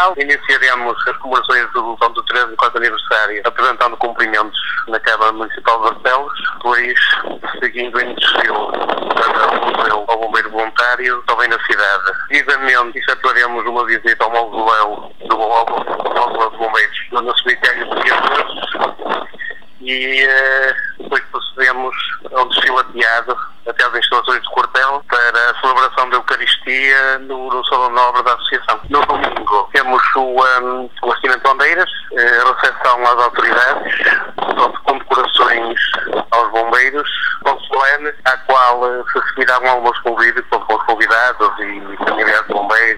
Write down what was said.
Municipal. Iniciaremos as comemorações do 34º aniversário apresentando cumprimentos na Câmara Municipal de Barcelos, depois seguindo em desfile para o Museu ao Bombeiro Voluntário, também na cidade. Seguidamente, efetuaremos uma visita ao mausoléu de Bombeiros no cemitério de Guimarães e depois procedemos ao desfile ateado até às instalações do quartel para a celebração da Eucaristia no Salão Nobre da Associação. No domingo temos o Nascimento de Bandeiras, a recepção às autoridades, condecorações aos bombeiros, com solene, à qual se seguirão alguns convívios com os convidados e familiares de bombeiros.